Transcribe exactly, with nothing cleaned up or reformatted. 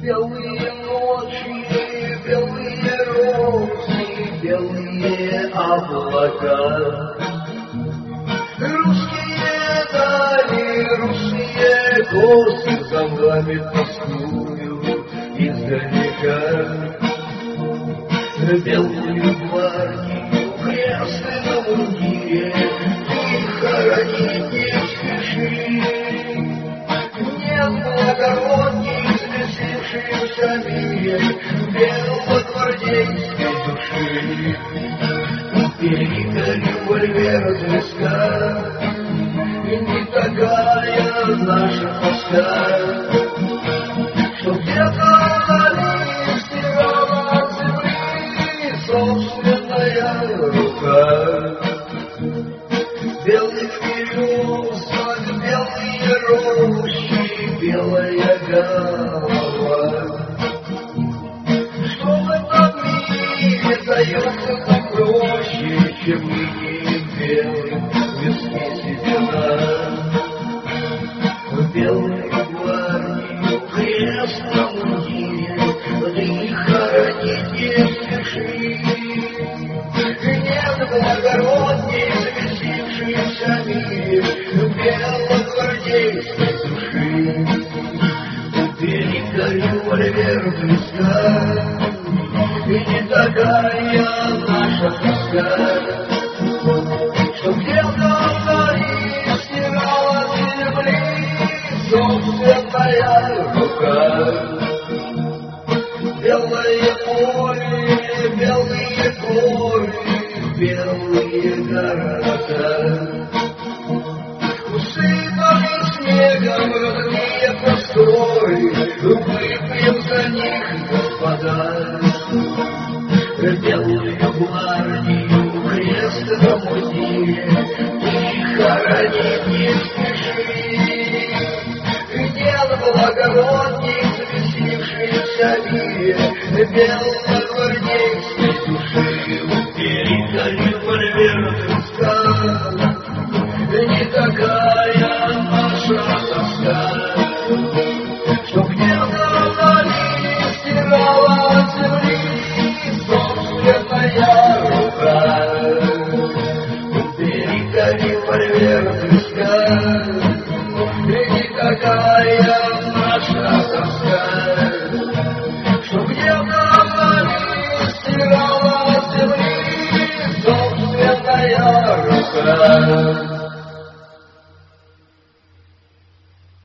Белые ночи, белые розы, белые облака. Русские дали, русские косы, за вами тоскую издалека. Белую гвардию, крестный на мундире, ты хоронить не спеши. Нет благородней, взбесившейся мире, белогвардейской души. Перика револьвера звезда, и не такая наша тоска, что где-то вдали стирала от земли собственная рука. Белый береза, белые рощи, белая голова. Что в этом мире дается так проще, чем мы не белым виски седина. В белой гвардии, в крестном мундире, ты хоронить не спеши. Нет благородней, завесившейся мире, белогвардейской души. Перика револьвер звезда, и не такая наша тоска, что где-то вдали стирала от земли собственная рука. Белое поле, белые горы, белые города, усыпаны снегом родные просторы, выпьем за них, господа. Белую гвардию, крест на мундире, ты хоронить не спеши. Нет благородней, завесившейся мире, белогвардейской души. Перика револьвер звезда, не такая наша тоска, что где-то вдали стирала от земли собственная рука. Перика револьвер звезда, не такая наша тоска, что где-то вдали стирала от земли собственная рука.